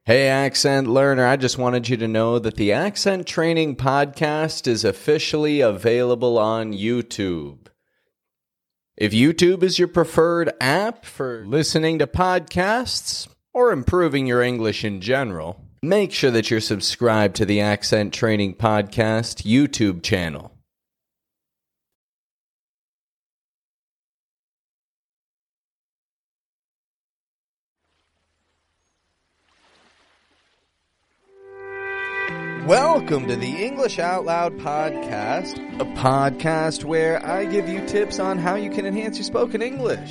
Hey, Accent Learner, I just wanted you to know that the Accent Training Podcast is officially available on YouTube. If YouTube is your preferred app for listening to podcasts or improving your English in general, make sure that you're subscribed to the Accent Training Podcast YouTube channel. Welcome to the English Out Loud podcast, a podcast where I give you tips on how you can enhance your spoken English.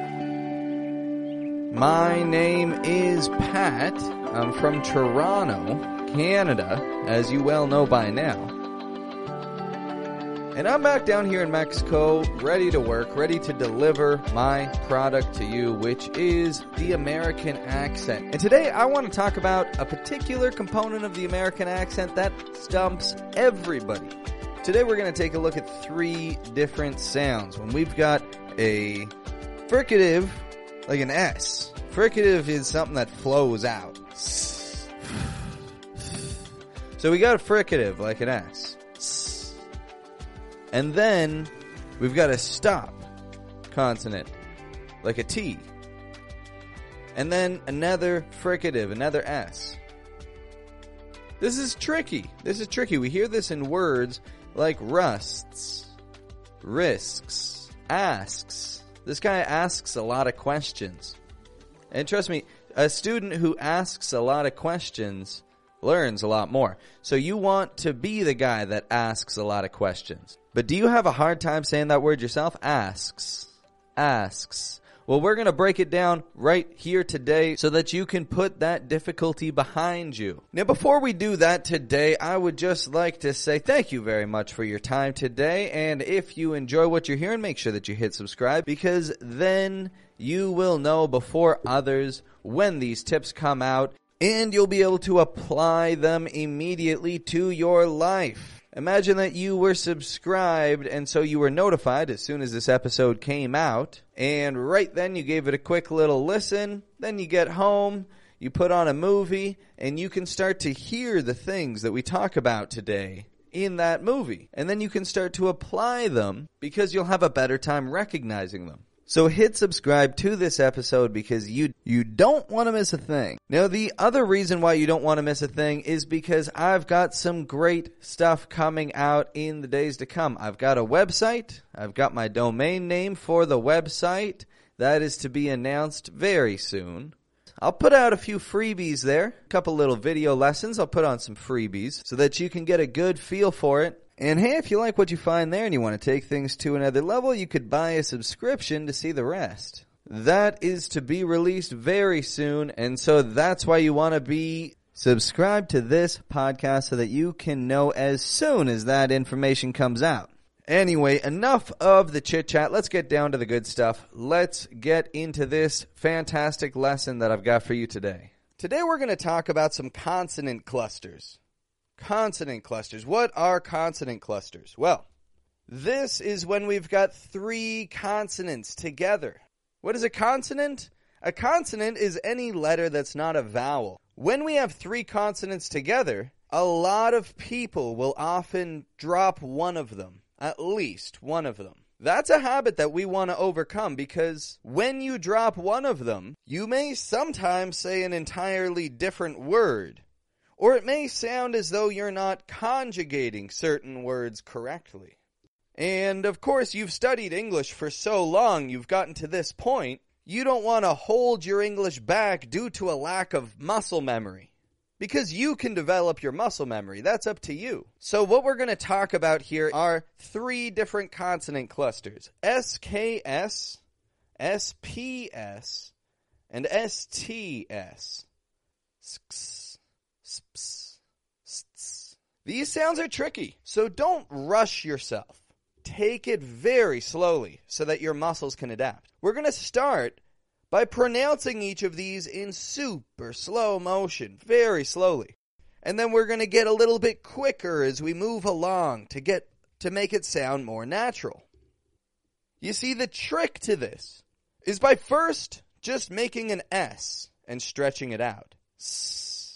My name is Pat. I'm from Toronto, Canada, as you well know by now. And I'm back down here in Mexico, ready to work, ready to deliver my product to you, which is the American accent. And today I want to talk about a particular component of the American accent that stumps everybody. Today we're going to take a look at three different sounds. When we've got a fricative, like an S. Fricative is something that flows out. So we got a fricative, like an S. And then we've got a stop consonant, like a T. And then another fricative, another S. This is tricky. We hear this in words like rusts, risks, asks. This guy asks a lot of questions. And trust me, a student who asks a lot of questions learns a lot more. So you want to be the guy that asks a lot of questions. But do you have a hard time saying that word yourself? Asks. Well, we're going to break it down right here today so that you can put that difficulty behind you. Now, before we do that today, I would just like to say thank you very much for your time today. And if you enjoy what you're hearing, make sure that you hit subscribe, because then you will know before others when these tips come out, and you'll be able to apply them immediately to your life. Imagine that you were subscribed, and so you were notified as soon as this episode came out, and right then you gave it a quick little listen, then you get home, you put on a movie, and you can start to hear the things that we talk about today in that movie. And then you can start to apply them because you'll have a better time recognizing them. So hit subscribe to this episode because you don't want to miss a thing. Now, the other reason why you don't want to miss a thing is because I've got some great stuff coming out in the days to come. I've got a website. I've got my domain name for the website. That is to be announced very soon. I'll put out a few freebies there, a couple little video lessons. I'll put on some freebies so that you can get a good feel for it. And hey, if you like what you find there and you want to take things to another level, you could buy a subscription to see the rest. That is to be released very soon, and so that's why you want to be subscribed to this podcast so that you can know as soon as that information comes out. Anyway, enough of the chit-chat. Let's get down to the good stuff. Let's get into this fantastic lesson that I've got for you today. Today we're going to talk about some consonant clusters. Consonant clusters. What are consonant clusters? Well, this is when we've got three consonants together. What is a consonant? A consonant is any letter that's not a vowel. When we have three consonants together, a lot of people will often drop one of them, at least one of them. That's a habit that we want to overcome, because when you drop one of them, you may sometimes say an entirely different word. Or it may sound as though you're not conjugating certain words correctly. And of course, you've studied English for so long, you've gotten to this point, you don't want to hold your English back due to a lack of muscle memory. Because you can develop your muscle memory. That's up to you. So what we're going to talk about here are three different consonant clusters. SKS, SPS, and STS. These sounds are tricky, so don't rush yourself. Take it very slowly so that your muscles can adapt. We're going to start by pronouncing each of these in super slow motion, very slowly. And then we're going to get a little bit quicker as we move along to make it sound more natural. You see, the trick to this is by first just making an S and stretching it out. S.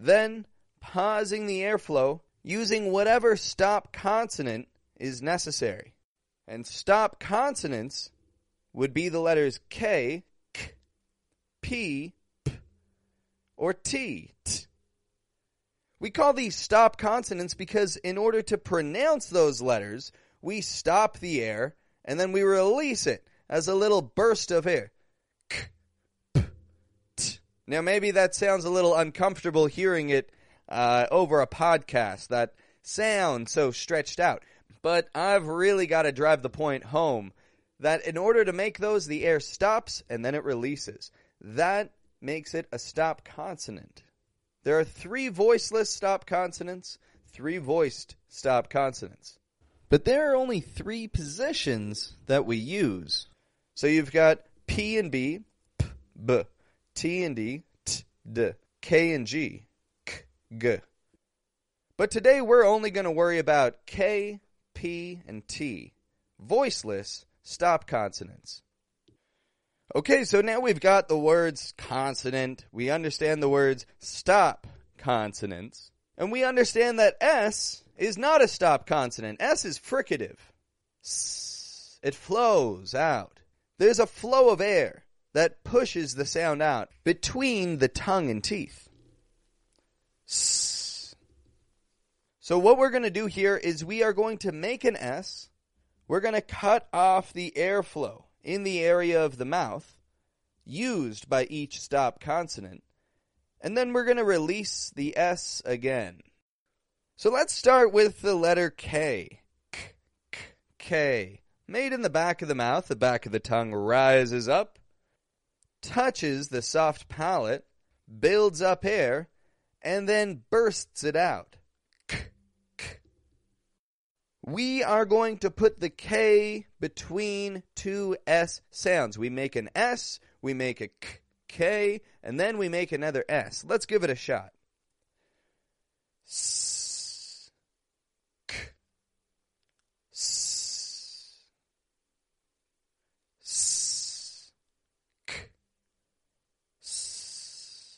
then pausing the airflow using whatever stop consonant is necessary. And stop consonants would be the letters K, K, P, P, or T, T. We call these stop consonants because in order to pronounce those letters, we stop the air and then we release it as a little burst of air. K, P, T. Now maybe that sounds a little uncomfortable hearing it over a podcast, that sound so stretched out. But I've really got to drive the point home that in order to make those, the air stops and then it releases. That makes it a stop consonant. There are 3 voiceless stop consonants, 3 voiced stop consonants. But there are only 3 positions that we use. So you've got P and B, P, B, T and D, T, D, K and G, K, G. But today we're only going to worry about K, P, and T, voiceless stop consonants. Okay, so now we've got the words consonant, we understand the words stop consonants, and we understand that S is not a stop consonant. S is fricative. S, it flows out. There's a flow of air that pushes the sound out between the tongue and teeth. S. So what we're going to do here is we are going to make an S. We're going to cut off the airflow in the area of the mouth used by each stop consonant, and then we're going to release the S again. So let's start with the letter K. K, K, K. Made in the back of the mouth, the back of the tongue rises up, touches the soft palate, builds up air, and then bursts it out. K, K. We are going to put the K between 2 S sounds. We make an S, we make a K, K, and then we make another S. Let's give it a shot. S, K, S, S, K, S.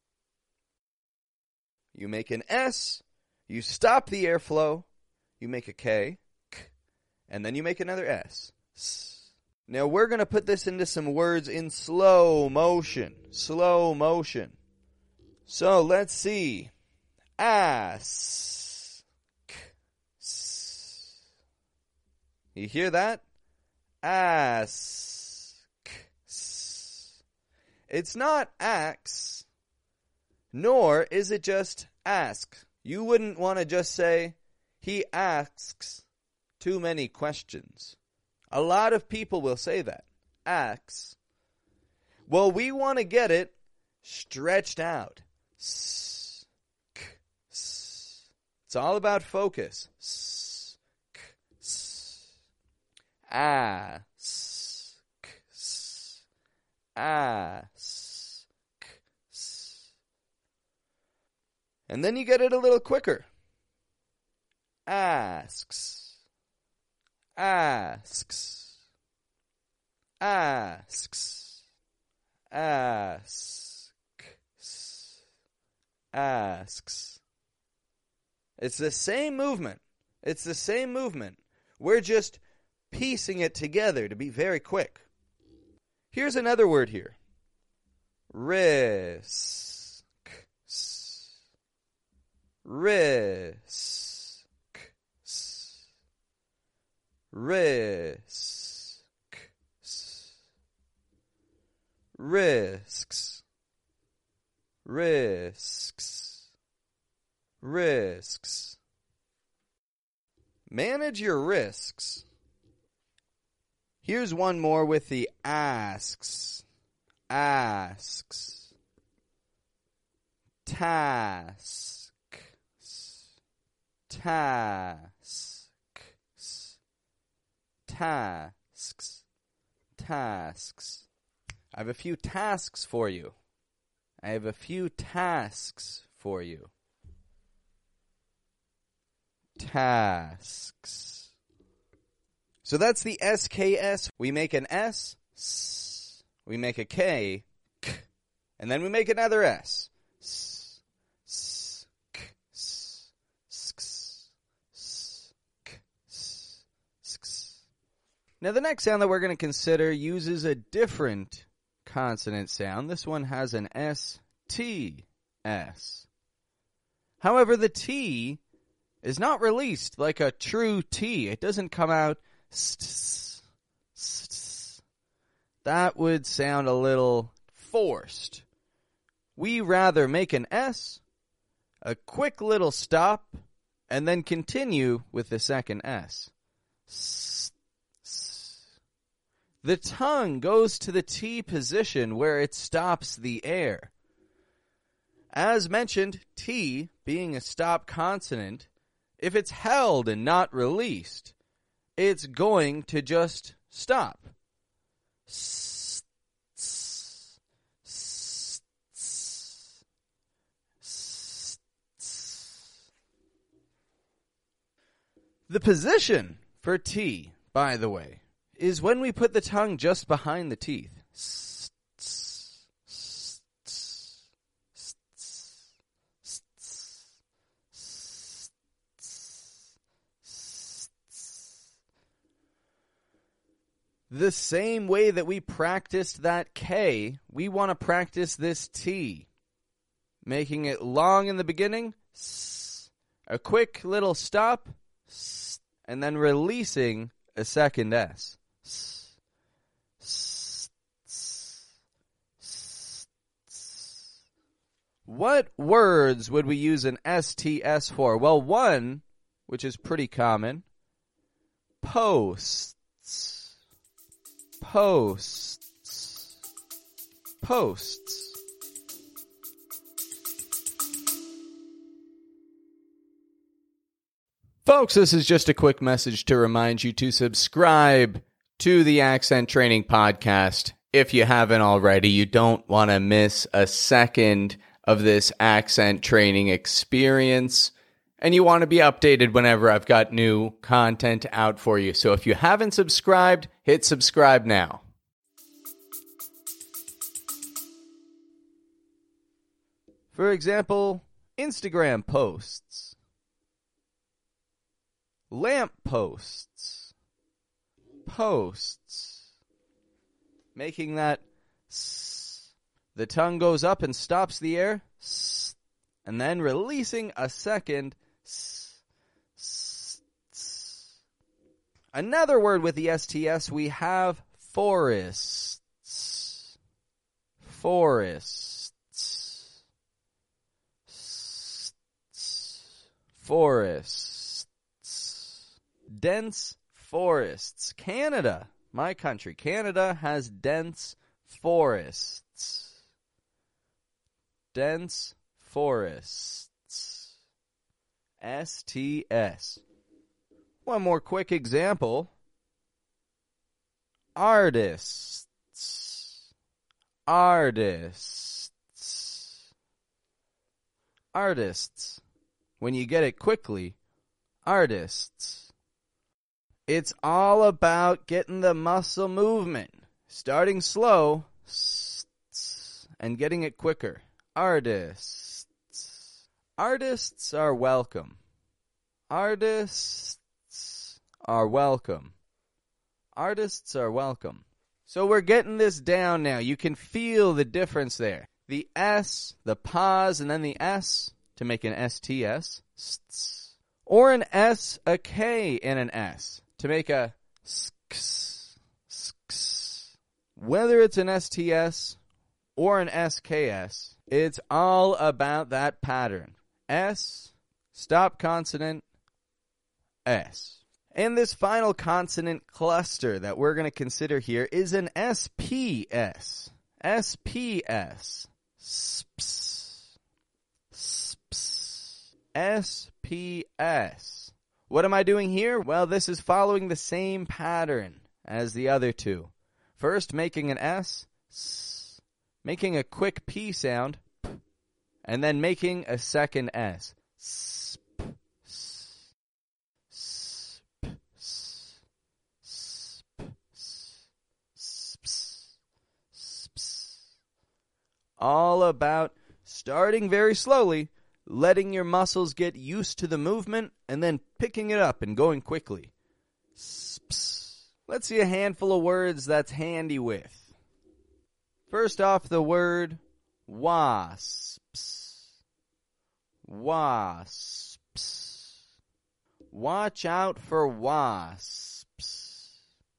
You make an S, you stop the airflow, you make a K, K, and then you make another S. S. Now we're going to put this into some words in slow motion. Slow motion. So let's see. Ask. You hear that? Ask. It's not axe, nor is it just ask. You wouldn't want to just say, he asks too many questions. A lot of people will say that. Asks. Well, we want to get it stretched out. S, k, s. It's all about focus. S, k, s. Ask. Ask. And then you get it a little quicker. Asks. Asks. Asks. Asks. Asks. It's the same movement. It's the same movement. We're just piecing it together to be very quick. Here's another word here. Risk. Risk. Risks. Risks. Risks. Risks. Manage your risks. Here's one more with the asks. Asks. Tasks. Tasks. Tasks. Tasks. I have a few tasks for you. I have a few tasks for you. Tasks. So that's the SKS. We make an S, S. We make a K, K. And then we make another S. S, S. Now, the next sound that we're going to consider uses a different consonant sound. This one has an S-T-S. However, the T is not released like a true T. It doesn't come out That would sound a little forced. We rather make an S, a quick little stop, and then continue with the second S. The tongue goes to the T position where it stops the air. As mentioned, T, being a stop consonant, if it's held and not released, it's going to just stop. The position for T, by the way, is when we put the tongue just behind the teeth. The same way that we practiced that K, we want to practice this T, making it long in the beginning, a quick little stop, and then releasing a second S. What words would we use an STS for? Well, one, which is pretty common, posts. Posts. Posts. Folks, this is just a quick message to remind you to subscribe to the Accent Training Podcast. If you haven't already, you don't want to miss a second of this accent training experience. And you want to be updated whenever I've got new content out for you. So if you haven't subscribed, hit subscribe now. For example, Instagram posts. Lamp posts. Posts. Making that s. The tongue goes up and stops the air. S. And then releasing a second s. S. S. Another word with the STS, we have forests. Forests. Forests. Dense forests. Canada, my country, Canada has dense forests. Dense forests. STS. One more quick example. Artists. Artists. Artists. When you get it quickly, artists. It's all about getting the muscle movement. Starting slow and getting it quicker. Artists. Artists are welcome. Artists are welcome. Artists are welcome. So we're getting this down now. You can feel the difference there. The S, the pause, and then the S to make an STS. Or an S, a K, and an S to make a SKS. Whether it's an STS or an SKS, it's all about that pattern. S, stop consonant, S. And this final consonant cluster that we're going to consider here is an SPS. SPS. Sps. Sps. SPS. What am I doing here? Well, this is following the same pattern as the other two. First, making an S, making a quick P sound, and then making a second S. All about starting very slowly, letting your muscles get used to the movement, and then picking it up and going quickly. Let's see a handful of words that's handy with. First off, the word wasps. Wasps. Watch out for wasps.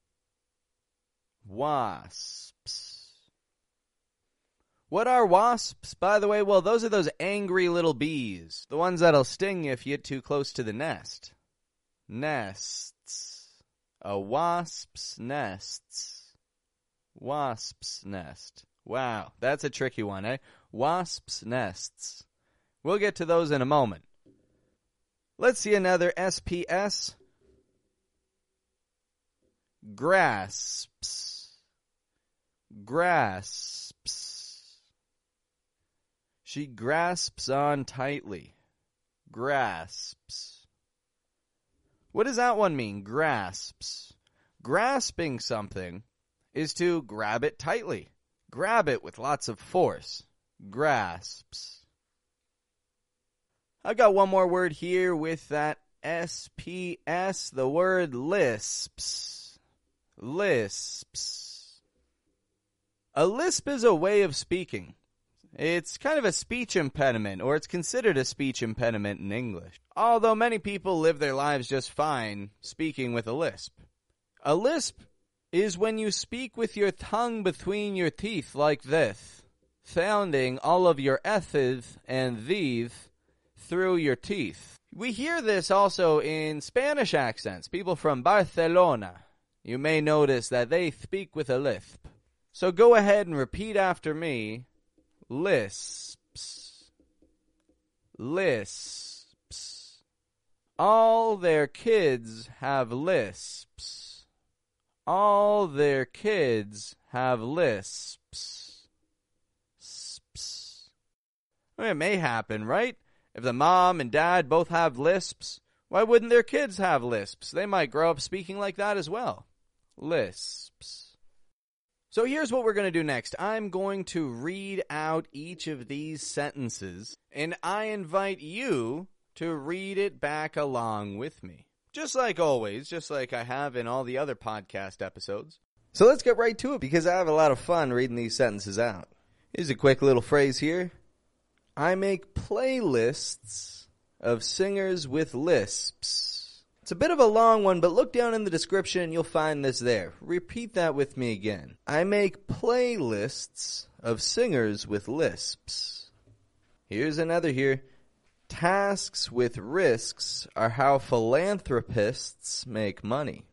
Wasps. What are wasps, by the way? Well, those are those angry little bees. The ones that'll sting you if you get too close to the nest. Nests. A wasp's nests. Wasp's nest. Wow, that's a tricky one, eh? Wasp's nests. We'll get to those in a moment. Let's see another SPS. Grasps. Grasps. She grasps on tightly. Grasps. What does that one mean? Grasps. Grasping something is to grab it tightly. Grab it with lots of force. Grasps. I got one more word here with that SPS, the word lisps. Lisps. A lisp is a way of speaking. It's kind of a speech impediment, or it's considered a speech impediment in English. Although many people live their lives just fine speaking with a lisp. A lisp is when you speak with your tongue between your teeth like this, sounding all of your S's and Z's through your teeth. We hear this also in Spanish accents. People from Barcelona, you may notice that they speak with a lisp. So go ahead and repeat after me. Lisps. Lisps. All their kids have lisps. All their kids have lisps. Sps. Well, it may happen, right? If the mom and dad both have lisps, why wouldn't their kids have lisps? They might grow up speaking like that as well. Lisps. So here's what we're going to do next. I'm going to read out each of these sentences, and I invite you to read it back along with me. Just like always, just like I have in all the other podcast episodes. So let's get right to it, because I have a lot of fun reading these sentences out. Here's a quick little phrase here. I make playlists of singers with lisps. It's a bit of a long one, but look down in the description and you'll find this there. Repeat that with me again. I make playlists of singers with lisps. Here's another here. Tasks with risks are how philanthropists make money.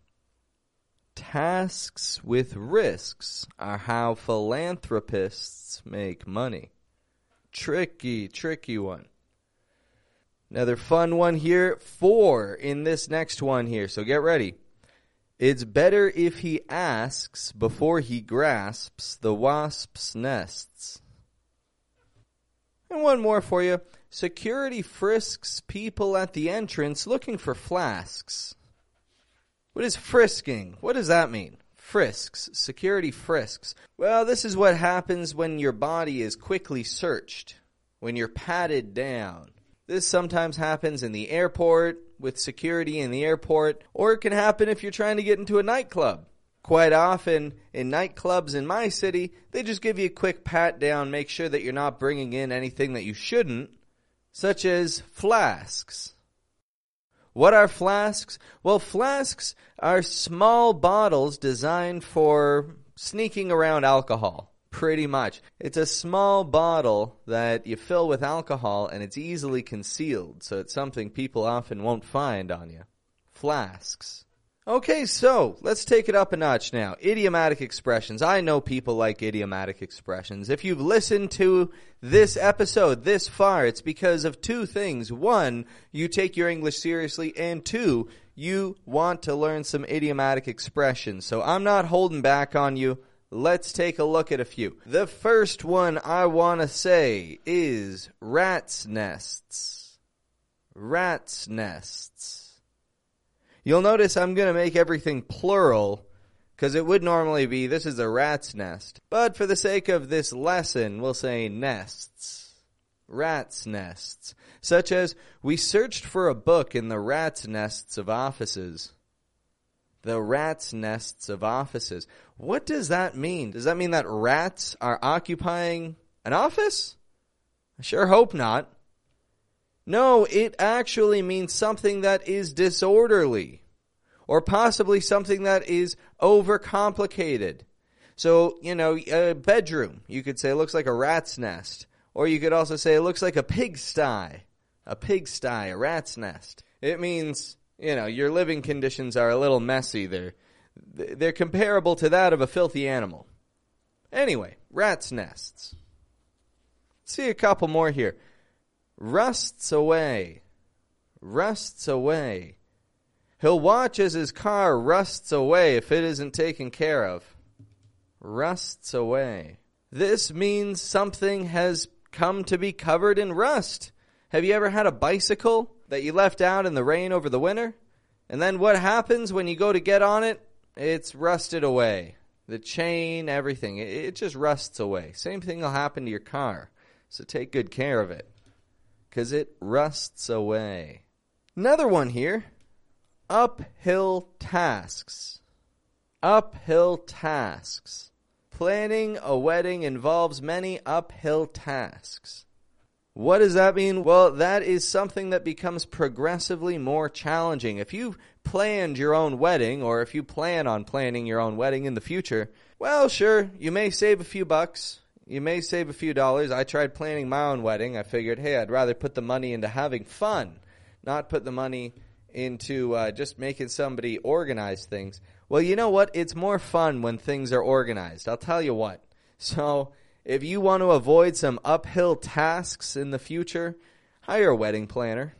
Tasks with risks are how philanthropists make money. Tricky one. Another fun one here. 4 in this next one here, so get ready. It's better if he asks before he grasps the wasp's nests. And one more for you. Security frisks people at the entrance looking for flasks. What is frisking? What does that mean? Frisks. Security frisks. Well, this is what happens when your body is quickly searched, when you're patted down. This sometimes happens in the airport, with security in the airport, or it can happen if you're trying to get into a nightclub. Quite often, in nightclubs in my city, they just give you a quick pat down, make sure that you're not bringing in anything that you shouldn't, such as flasks. What are flasks? Well, flasks are small bottles designed for sneaking around alcohol, pretty much. It's a small bottle that you fill with alcohol and it's easily concealed, so it's something people often won't find on you. Flasks. Okay, so let's take it up a notch now. Idiomatic expressions. I know people like idiomatic expressions. If you've listened to this episode this far, it's because of 2 things. 1, you take your English seriously, and 2, you want to learn some idiomatic expressions. So I'm not holding back on you. Let's take a look at a few. The first one I want to say is rat's nests. Rat's nests. You'll notice I'm going to make everything plural because it would normally be, this is a rat's nest. But for the sake of this lesson, we'll say nests. Rat's nests. Such as, we searched for a book in the rat's nests of offices. The rats' nests of offices. What does that mean? Does that mean that rats are occupying an office? I sure hope not. No, it actually means something that is disorderly, or possibly something that is overcomplicated. So, a bedroom, you could say, looks like a rat's nest. Or you could also say it looks like a pigsty. A pigsty, a rat's nest. It means, your living conditions are a little messy. They're comparable to that of a filthy animal. Anyway, rat's nests. Let's see a couple more here. Rusts away. Rusts away. He'll watch as his car rusts away if it isn't taken care of. Rusts away. This means something has come to be covered in rust. Have you ever had a bicycle that you left out in the rain over the winter? And then what happens when you go to get on it? It's rusted away. The chain, everything. It just rusts away. Same thing will happen to your car. So take good care of it, because it rusts away. Another one here. Uphill tasks. Uphill tasks. Planning a wedding involves many uphill tasks. What does that mean? Well, that is something that becomes progressively more challenging. If you've planned your own wedding, or if you plan on planning your own wedding in the future, well, sure, you may save a few bucks. You may save a few dollars. I tried planning my own wedding. I figured, hey, I'd rather put the money into having fun, not put the money into just making somebody organize things. Well, you know what? It's more fun when things are organized. I'll tell you what. So if you want to avoid some uphill tasks in the future, hire a wedding planner.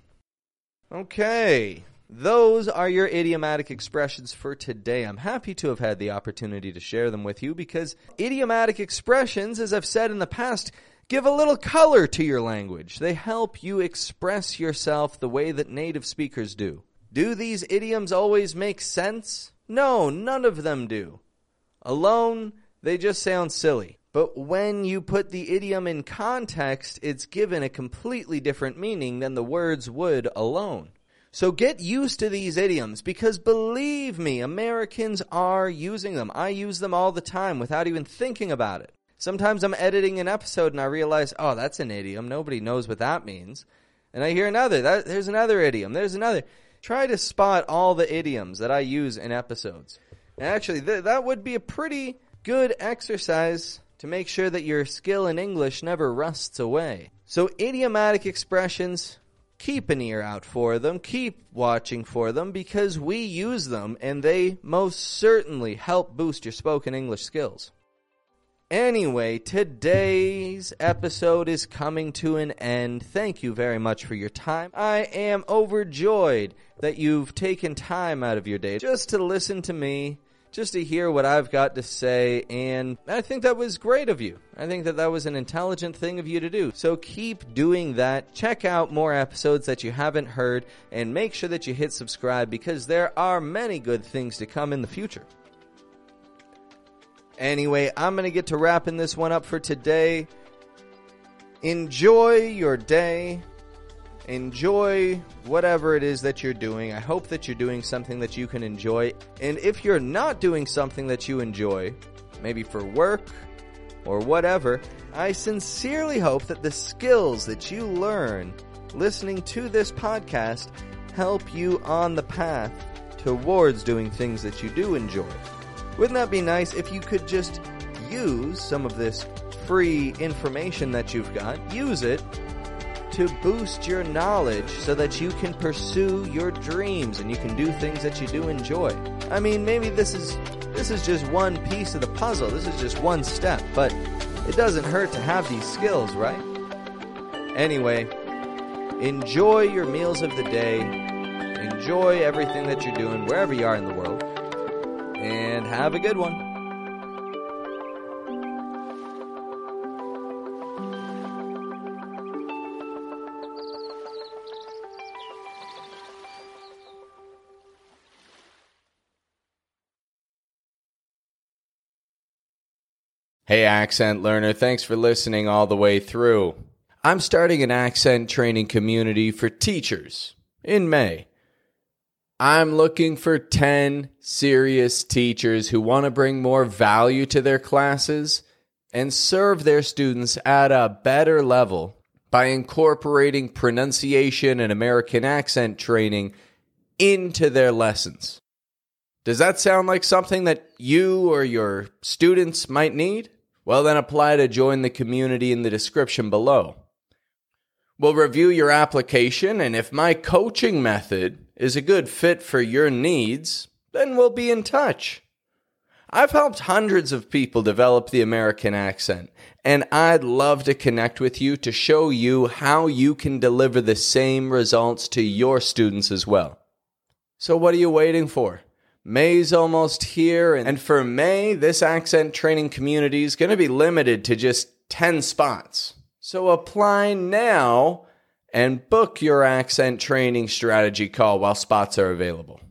Okay. Those are your idiomatic expressions for today. I'm happy to have had the opportunity to share them with you, because idiomatic expressions, as I've said in the past, give a little color to your language. They help you express yourself the way that native speakers do. Do these idioms always make sense? No, none of them do. Alone, they just sound silly. But when you put the idiom in context, it's given a completely different meaning than the words would alone. So get used to these idioms, because believe me, Americans are using them. I use them all the time without even thinking about it. Sometimes I'm editing an episode and I realize, oh, that's an idiom. Nobody knows what that means. And I hear another. There's another idiom. There's another. Try to spot all the idioms that I use in episodes. And actually, that would be a pretty good exercise to make sure that your skill in English never rusts away. So idiomatic expressions, keep an ear out for them. Keep watching for them, because we use them and they most certainly help boost your spoken English skills. Anyway, today's episode is coming to an end. Thank you very much for your time. I am overjoyed that you've taken time out of your day just to listen to me, just to hear what I've got to say, and I think that was great of you. I think that was an intelligent thing of you to do. So keep doing that. Check out more episodes that you haven't heard, and make sure that you hit subscribe, because there are many good things to come in the future. Anyway, I'm going to get to wrapping this one up for today. Enjoy your day. Enjoy whatever it is that you're doing. I hope that you're doing something that you can enjoy. And if you're not doing something that you enjoy, maybe for work or whatever, I sincerely hope that the skills that you learn listening to this podcast help you on the path towards doing things that you do enjoy. Wouldn't that be nice if you could just use some of this free information that you've got, use it to boost your knowledge so that you can pursue your dreams and you can do things that you do enjoy. I mean, maybe this is just one piece of the puzzle. This is just one step, but it doesn't hurt to have these skills, right? Anyway, enjoy your meals of the day. Enjoy everything that you're doing wherever you are in the world. And have a good one. Hey, accent learner, thanks for listening all the way through. I'm starting an accent training community for teachers in May. I'm looking for 10 serious teachers who want to bring more value to their classes and serve their students at a better level by incorporating pronunciation and American accent training into their lessons. Does that sound like something that you or your students might need? Well, then apply to join the community in the description below. We'll review your application, and if my coaching method is a good fit for your needs, then we'll be in touch. I've helped hundreds of people develop the American accent, and I'd love to connect with you to show you how you can deliver the same results to your students as well. So what are you waiting for? May's almost here, and for May, this accent training community is going to be limited to just 10 spots. So apply now and book your accent training strategy call while spots are available.